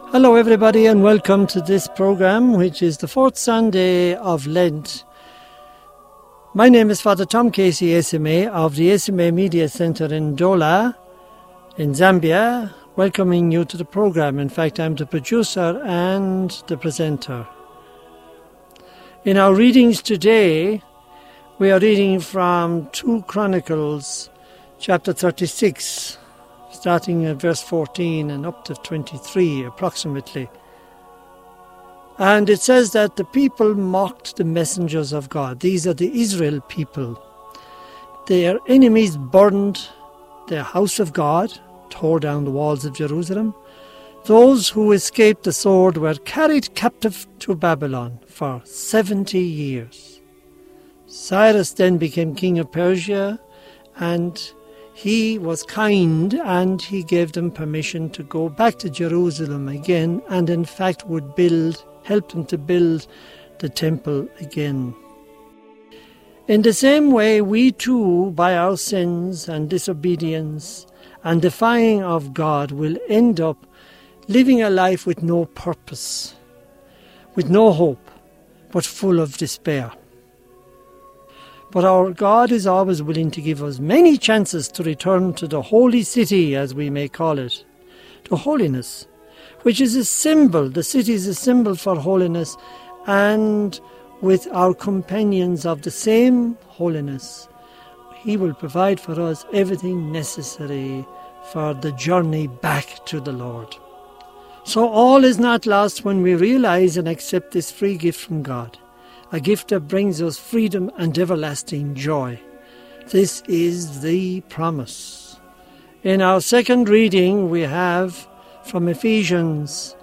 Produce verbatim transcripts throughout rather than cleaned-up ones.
Hello everybody and welcome to this program, which is the fourth Sunday of Lent. My name is Father Tom Casey, S M A of the S M A Media Centre in Ndola in Zambia, welcoming you to the program. In fact, I'm the producer and the presenter. In our readings today, we are reading from Second Chronicles chapter thirty-six, starting at verse fourteen and up to twenty-three approximately. And it says that the people mocked the messengers of God. These are the Israel people. Their enemies burned their house of God, tore down the walls of Jerusalem. Those who escaped the sword were carried captive to Babylon for seventy years. Cyrus then became king of Persia, and he was kind, and he gave them permission to go back to Jerusalem again, and in fact would build, help them to build the temple again. In the same way, we too, by our sins and disobedience and defying of God, will end up living a life with no purpose, with no hope, but full of despair. But our God is always willing to give us many chances to return to the holy city, as we may call it, to holiness, which is a symbol. The city is a symbol for holiness, and with our companions of the same holiness, He will provide for us everything necessary for the journey back to the Lord. So all is not lost when we realize and accept this free gift from God, a gift that brings us freedom and everlasting joy. This is the promise. In our second reading, we have from Ephesians.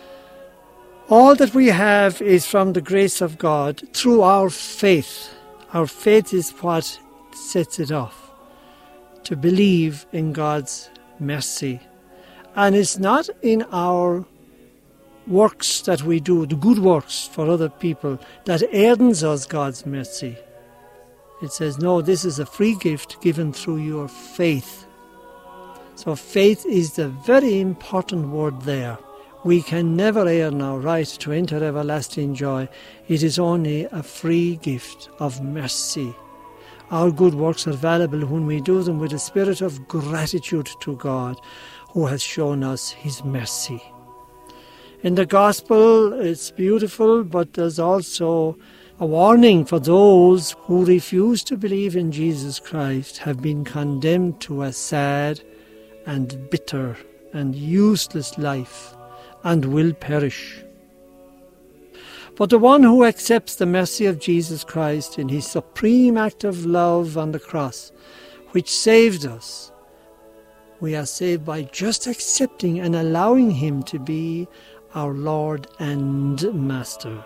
All that we have is from the grace of God through our faith. Our faith is what sets it off, to believe in God's mercy. And it's not in our works that we do, the good works for other people, that earns us God's mercy. It says, no, this is a free gift given through your faith. So faith is the very important word there. We can never earn our right to enter everlasting joy. It is only a free gift of mercy. Our good works are valuable when we do them with a spirit of gratitude to God, who has shown us His mercy. In the Gospel, it's beautiful, but there's also a warning for those who refuse to believe in Jesus Christ, have been condemned to a sad and bitter and useless life, and will perish. But the one who accepts the mercy of Jesus Christ in His supreme act of love on the cross, which saved us, we are saved by just accepting and allowing Him to be our Lord and Master.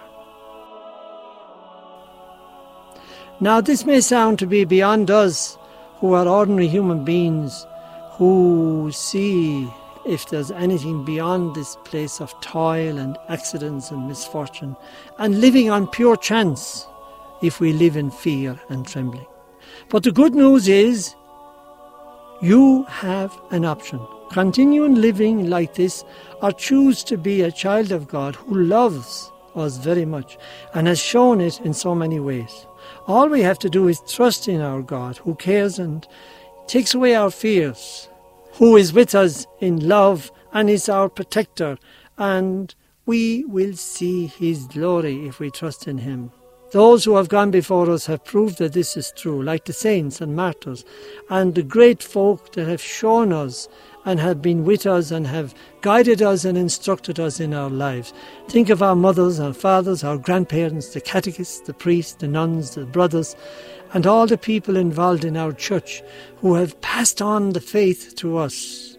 Now this may sound to be beyond us, who are ordinary human beings, who see if there's anything beyond this place of toil and accidents and misfortune, and living on pure chance if we live in fear and trembling. But the good news is, you have an option. Continue living like this, or choose to be a child of God who loves us very much and has shown it in so many ways. All we have to do is trust in our God, who cares and takes away our fears, who is with us in love and is our protector, and we will see His glory if we trust in Him. Those who have gone before us have proved that this is true, like the saints and martyrs, and the great folk that have shown us and have been with us and have guided us and instructed us in our lives. Think of our mothers, our fathers, our grandparents, the catechists, the priests, the nuns, the brothers, and all the people involved in our church who have passed on the faith to us.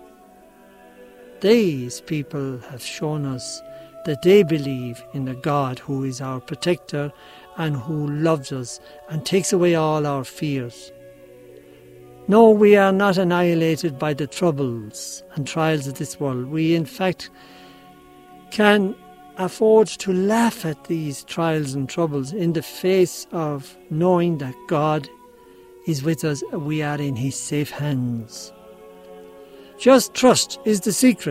These people have shown us that they believe in a God who is our protector and who loves us and takes away all our fears. No, we are not annihilated by the troubles and trials of this world. We, in fact, can afford to laugh at these trials and troubles in the face of knowing that God is with us. We are in His safe hands. Just trust is the secret.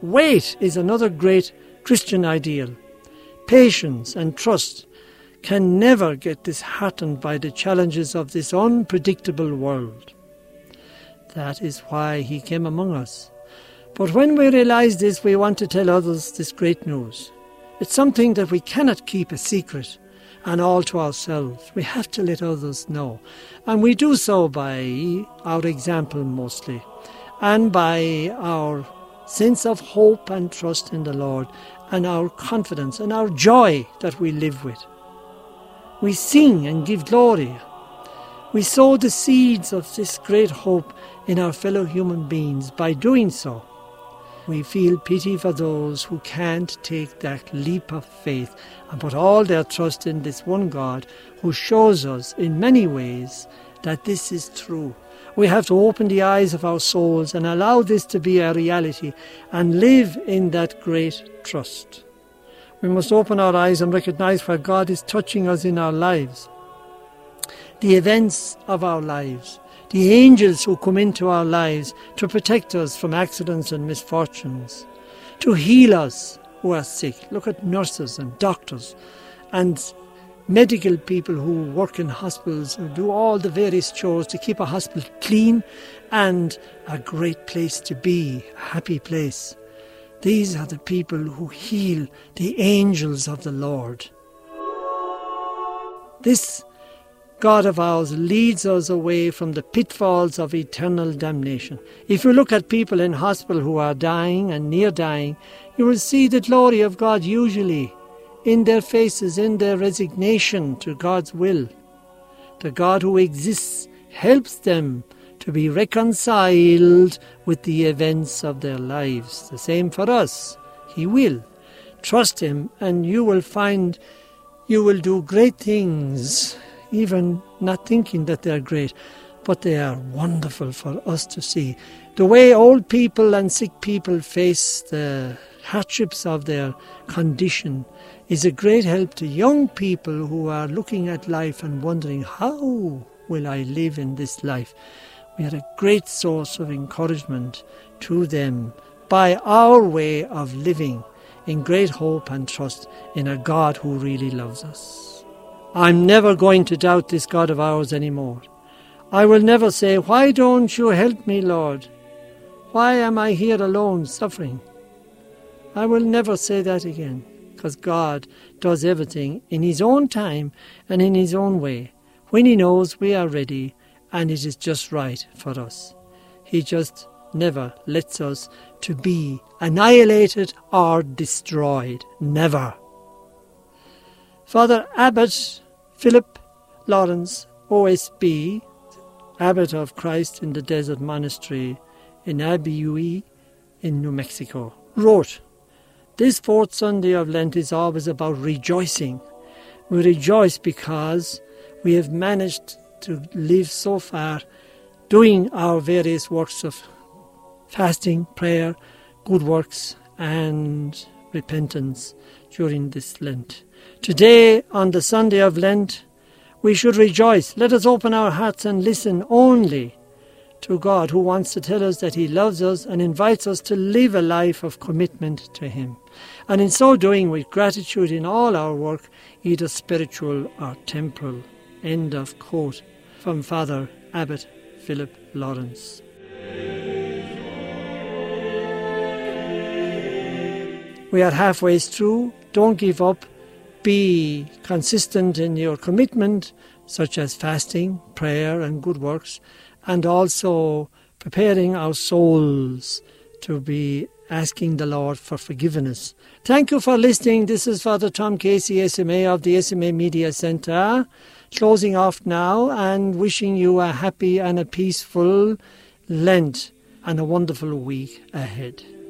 Wait is another great Christian ideal. Patience and trust can never get disheartened by the challenges of this unpredictable world. That is why he came among us. But when we realize this, we want to tell others this great news. It's something that we cannot keep a secret and all to ourselves. We have to let others know. And we do so by our example mostly, and by our sense of hope and trust in the Lord, and our confidence and our joy that we live with. We sing and give glory. We sow the seeds of this great hope in our fellow human beings. By doing so, we feel pity for those who can't take that leap of faith and put all their trust in this one God who shows us in many ways that this is true. We have to open the eyes of our souls and allow this to be a reality and live in that great trust. We must open our eyes and recognize where God is touching us in our lives, the events of our lives, the angels who come into our lives to protect us from accidents and misfortunes, to heal us who are sick. Look at nurses and doctors and medical people who work in hospitals, who do all the various chores to keep a hospital clean and a great place to be, a happy place. These are the people who heal, the angels of the Lord. This God of ours leads us away from the pitfalls of eternal damnation. If you look at people in hospital who are dying and near dying, you will see the glory of God usually in their faces, in their resignation to God's will. The God who exists helps them to be reconciled with the events of their lives. The same for us. He will. Trust Him and you will find you will do great things, even not thinking that they're great, but they are wonderful for us to see. The way old people and sick people face the hardships of their condition is a great help to young people who are looking at life and wondering, how will I live in this life? We are a great source of encouragement to them by our way of living in great hope and trust in a God who really loves us. I'm never going to doubt this God of ours anymore. I will never say, why don't you help me, Lord? Why am I here alone suffering? I will never say that again, because God does everything in His own time and in His own way, when He knows we are ready and it is just right for us. He just never lets us to be annihilated or destroyed. Never. Father Abbot Philip Lawrence, O S B, Abbot of Christ in the Desert Monastery in Abiui in New Mexico, wrote, "This fourth Sunday of Lent is always about rejoicing. We rejoice because we have managed to live so far doing our various works of fasting, prayer, good works and repentance during this Lent. Today, on the Sunday of Lent, we should rejoice. Let us open our hearts and listen only to God, who wants to tell us that He loves us and invites us to live a life of commitment to Him. And in so doing, with gratitude in all our work, either spiritual or temporal." End of quote from Father Abbot Philip Lawrence. We are halfway through. Don't give up. Be consistent in your commitment, such as fasting, prayer and good works, and also preparing our souls to be asking the Lord for forgiveness. Thank you for listening. This is Father Tom Casey, S M A of the S M A Media Centre, closing off now and wishing you a happy and a peaceful Lent and a wonderful week ahead.